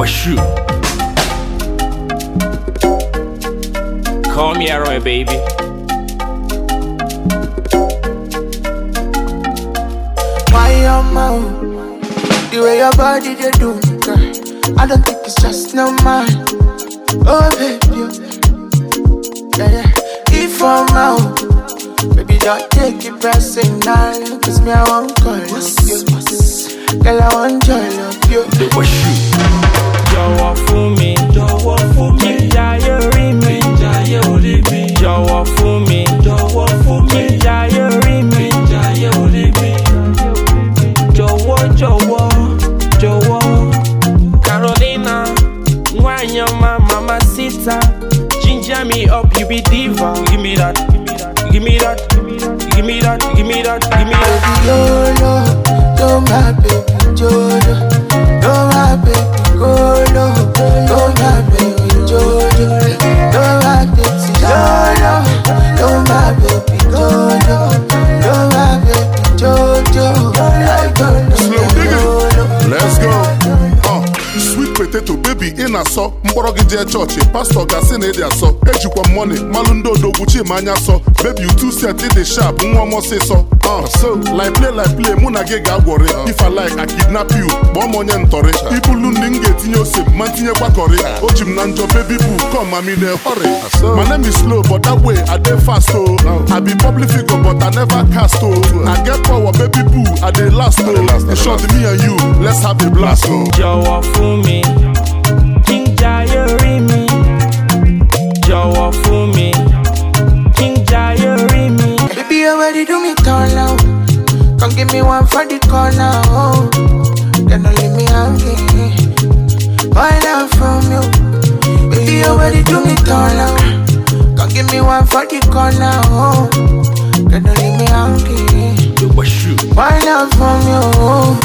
shoot. Call me Aaron, baby. Why your mouth? The way your body they do, girl. I don't think it's just no mind. Oh baby, yeah. If I'm out, baby don't take it personal. Cause me I won't call you. Girl I want your love you. Shoot. Jọ̀wọ́ fún mi, kí n jayé orí mi. Jọ̀wọ́ fún mi, kí n jayé orí mi. Jọ̀wọ́. Carolina, Wanyama, Mamacita. Ginger me up, you be diva. Give me that. Baby Lolo, you're my baby Jojo. You're my baby Golo. You're my baby Jojo. You're my baby Lolo. You're my baby Jojo. You're my baby Jojo. Slow digging. Let's go. Sweet potato baby in a so mkpọrọ gị jee chọọchị pastor gasị na ịdị asọ ejikwa money malụ ndị odogwu chima anya sọ baby you too set ịdị sharp nwa m ọsịsọ so like play mụ na gị ga-agwọrị if I like I kidnap you kpọọ m onye ntọrị ibulu ndị m ga-etinye ose ma ntinyekwa kọrị o ji m na njọ baby boo come I'm in a hurry. My name is slow but that way I dey fast oh. I be public figure but I never cast oh. I get power baby boo I dey last oh. In short me and you let's have a blast oh. Jọ̀wọ́ fún mi, kí n jayé orí mi. Jọ̀wọ́ fún mi, kí n jayé orí mi. Baby you already do me turn now. Come give me one for the corner oh. Then don't leave me hanging. Why not from you? Baby you already do me turn now. Come give me one for the corner oh. Then don't leave me hanging. Shoot. Why not from you?